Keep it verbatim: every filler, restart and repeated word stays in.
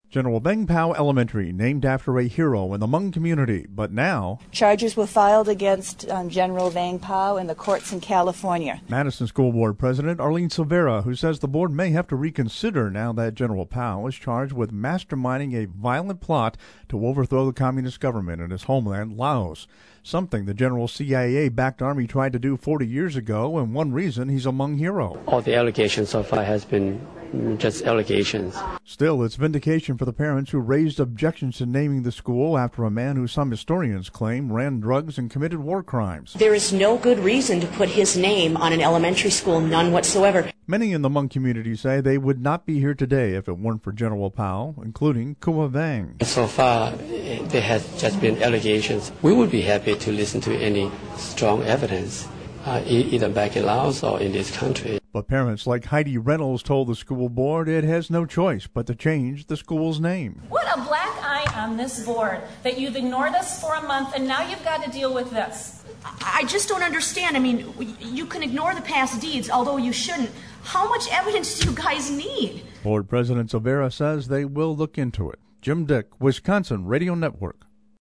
General Vang Pao Elementary, named after a hero in the Hmong community, but now charges were filed against um, General Vang Pao in the courts in California. Madison School Board President Arlene Silvera, who says the board may have to reconsider now that General Pao is charged with masterminding a violent plot to overthrow the communist government in his homeland, Laos, something the General C I A-backed army tried to do forty years ago, and one reason he's a Hmong hero. All the allegations so far has been just allegations. Still, it's vindication for the parents who raised objections to naming the school after a man who some historians claim ran drugs and committed war crimes. There is no good reason to put his name on an elementary school, none whatsoever. Many in the Hmong community say they would not be here today if it weren't for General Pao, including Kua Vang. So far, there has just been allegations. We would be happy to listen to any strong evidence, uh, either back in Laos or in this country. But parents like Heidi Reynolds told the school board it has no choice but to change the school's name. What a black eye on this board that you've ignored us for a month and now you've got to deal with this. I just don't understand. I mean, you can ignore the past deeds, although you shouldn't. How much evidence do you guys need? Board President Silvera says they will look into it. Jim Dick, Wisconsin Radio Network.